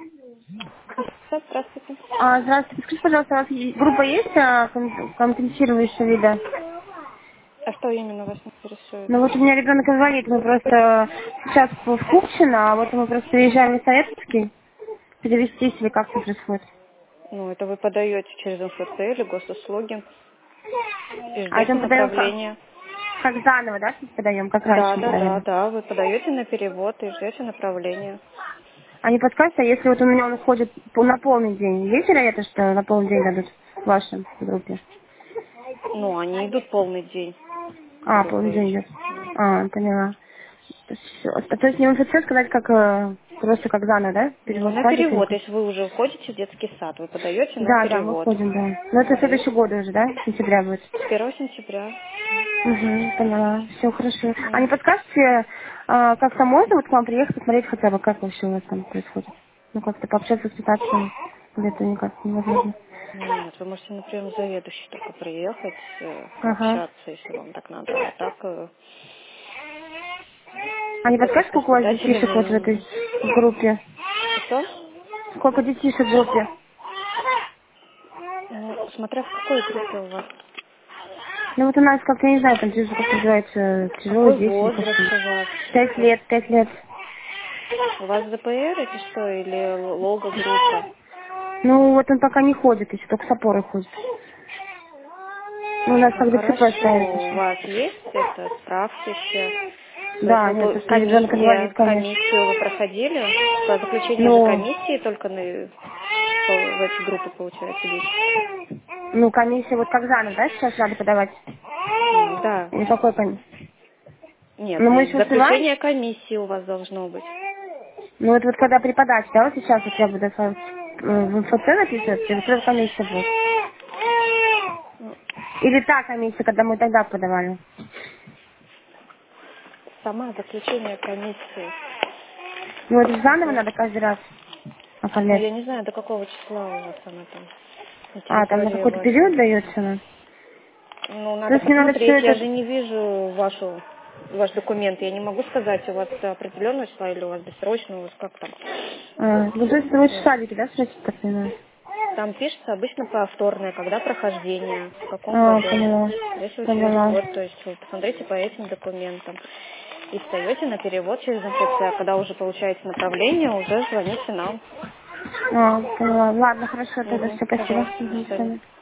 Здравствуйте. Здравствуйте. Скажите, пожалуйста, у вас группа есть компенсирующего вида? А что именно вас интересует? Ну вот у меня ребенок инвалид, мы просто сейчас в Купчино, а вот мы просто приезжаем в Советский, перевестись или как это происходит. Ну, это вы подаете через МФЦ или госуслуги и А это ждете мы подаем направления. как заново, да, сейчас подаем, как раньше Да, мы да, да, подавали? да. Вы подаете на перевод и ждете направления. А не подскажете, а если вот у меня он уходит на полный день, есть вероятность, что на полный день дадут в вашей группе? Ну, они идут полный день группы Полный день эти. идет. Да. Поняла. Всё. То есть не МФЦ сказать, как просто как заново, да? Ну, Перевод в на садик или перевод. как? Если вы уже уходите в детский сад, вы подаете на Да, да, мы перевод. ходим, да. Но это Да, и следующий год уже, да? Сентября будет. с 1 сентября. Угу, поняла. Все хорошо. А не М. подскажете, как там можно вот к вам приехать, посмотреть хотя бы, как вообще у вас там происходит? Ну, как-то пообщаться с ситуацией. Или это никак невозможно? Нет, вы можете, например, заведующий только приехать, Ага. пообщаться, если вам так надо. А так А не с подскажете, сколько у вас детишек вот в этой воспитателями. группе? Что? Сколько детишек в группе? Ну, смотря в какой группе у вас. Ну вот у нас как-то, я не знаю, там как называется, тяжелые Какой дети или как-то. возраст у вас? 5 лет, 5 лет. У вас ЗПР или что? Или лого-группа? Ну вот он пока не ходит еще, только с опорой ходит. Ну, у нас Ну как бы ЦП стоит хорошо, у еще. вас есть это справки все? Да, нет, то, что ребенок инвалид, конечно. Комиссию вы проходили? По заключению же Ну, комиссии только в эти группы, получается, дети. ну, комиссия вот как заново, да, сейчас надо подавать? Да. Или какой комиссия? Нет, Ну, мы здесь еще успеваем. заключение комиссии у вас должно быть. Ну, это вот когда при подаче, да, вот сейчас вот я буду в МФЦ написать, или когда комиссия будет? Ну, Или та комиссия, когда мы тогда подавали? сама заключение комиссии. Ну, это же заново Это... надо каждый раз Ну, оформлять. я не знаю, до какого числа у вас она там на Там на территории какой-то вашей. период дается она? Ну, То надо есть мне надо все посмотреть. Я это... же не вижу ваш документ. Я не могу сказать, у вас до определенного числа или у вас бессрочно, у вас как там. Ну, то есть это лучше в Вот. садике, да, спросить, так понимаю? Там пишется обычно повторное, когда прохождение, в каком году. Поняла. Если учебный Поняла. год, то есть вы посмотрите по этим документам. И встаете на перевод через МФЦ, а когда уже получаете направление, уже звоните нам. Поняла. Ладно, хорошо, тогда Угу, все, спасибо. пожалуйста, до До свидания. свидания.